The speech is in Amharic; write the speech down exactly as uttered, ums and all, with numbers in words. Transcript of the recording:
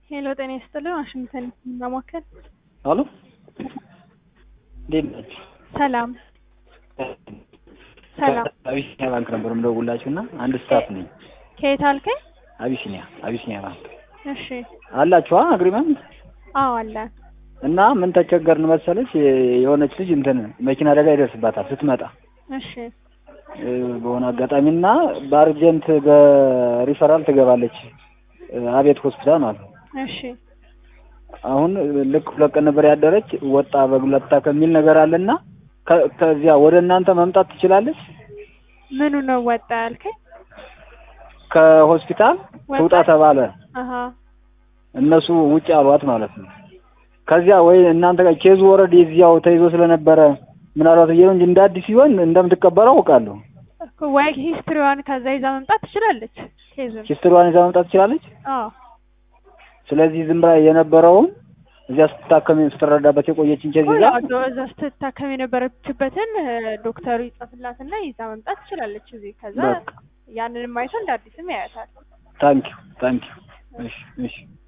ሄሎ ጤና ይስጥልኝ ዋሽንግተን ማማከል አሎ ዴት ሰላም ሰላም አቢሲኒያ ባንክ ነበር እንደውላችሁና አንድ ስታፍ ነኝ ከየት አልከኝ አቢሲኒያ አቢሲኒያ ባንክ እሺ አላችሁ አግሪመንት አዎ አለ እና ምን ተቸገርን መሰለሽ የሆነች ልጅ እንትን መኪና አደጋ ይደርስባታል ስትመጣ እሺ በሆነ አጋጣሚና በአርጀንት በሪፈራል ትገባለች አቤት ሆስፒታል ማለት እሺ አሁን ልክ ሁለት ቀን ነበር ያደረች ወጣ በግለታ ከሚል ነገር አለና ከዚያ ወደ እናንተ መምጣት ትችላለች ምኑ ነው ወጣ ያልከኝ ከሆስፒታል ትውጣ ተባለ አሃ እነሱ ውጭ አሏት ማለት ነው ከዚያ ወይ እናንተ ጋር ኬዝ ወረድ እዚያው ተይዞ ስለነበረ ምናልባት ይሄን እንጂ እንዳዲስ ሲሆን እንደምትቀበለው አውቃለሁ ወይ ሂስትሪዋን ከዛ ይዛ መምጣት ትችላለች ኬዝ ሂስትሪዋን ይዛ መምጣት ትችላለች አዎ ስለዚህ ዝም ብላ የነበረው እዚያ ስትታከም ስትረዳበት የቆየችን ኬዝ ይዛ እዛ ስትታከም የነበረችበትን ዶክተሩ ይጻፍላትና ይዛ መምጣት ትችላለች እዚህ ከዛ ያንንም አይቶ እንዳዲስም ያያታል ታንኪዩ ታንኪዩ እሺ እሺ